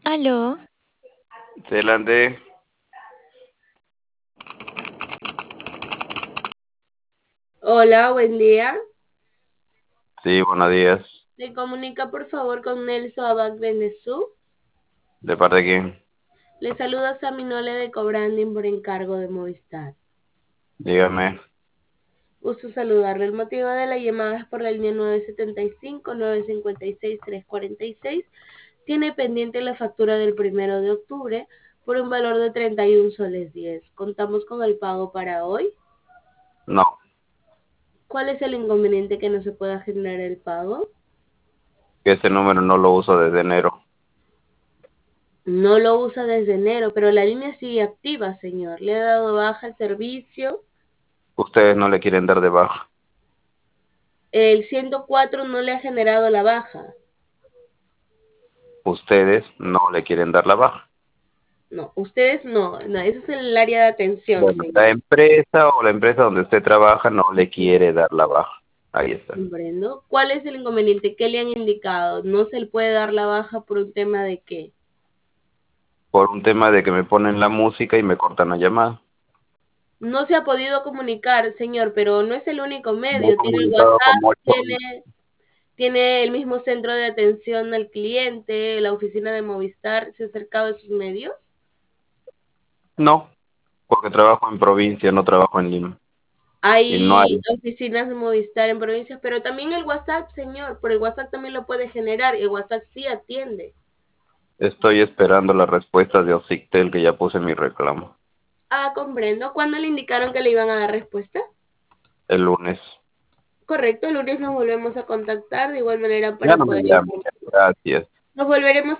Aló, Adelante. Hola, buen día. Sí, buenos días. ¿Me comunica por favor con Nelson Abad Benesú? ¿De parte de quién? Le saluda Saminole de Cobranding por encargo de Movistar. Dígame. Gusto saludarle. El motivo de la llamada es por la línea 975-956-346. Tiene pendiente la factura del 1 de octubre por un valor de 31 soles 10. ¿Contamos con el pago para hoy? No, ¿Cuál es el inconveniente que no se pueda generar el pago? que ese número no lo uso desde enero. No lo usa desde enero, pero la línea sigue activa, señor. Le he dado baja el servicio. Ustedes no le quieren dar de baja. El 104 no le ha generado la baja. Ustedes no le quieren dar la baja. No, ustedes no, eso es el área de atención, Bueno, la señor. empresa o la empresa donde usted trabaja no le quiere dar la baja. Ahí está. Comprendo. ¿Cuál es el inconveniente? ¿Qué le han indicado? ¿No se le puede dar la baja por un tema de qué? Por un tema de que me ponen la música y me cortan la llamada. No se ha podido comunicar, señor, pero no es el único Me he medio. Tiene el comunicado WhatsApp, como 8 veces. tiene el mismo centro de atención al cliente, la oficina de Movistar. ¿Se ha acercado a sus medios? No, porque trabajo en provincia, no trabajo en Lima. Y no Hay hay. oficinas de Movistar en provincias, pero también el WhatsApp, señor, por el WhatsApp también lo puede generar. El WhatsApp sí atiende. Estoy esperando la respuesta de Ocictel que ya puse mi reclamo. Ah, comprendo. ¿Cuándo le indicaron que le iban a dar respuesta? El lunes. Correcto, el lunes nos volvemos a contactar de igual manera Ya para no me poder llame. informar. Gracias. Nos volveremos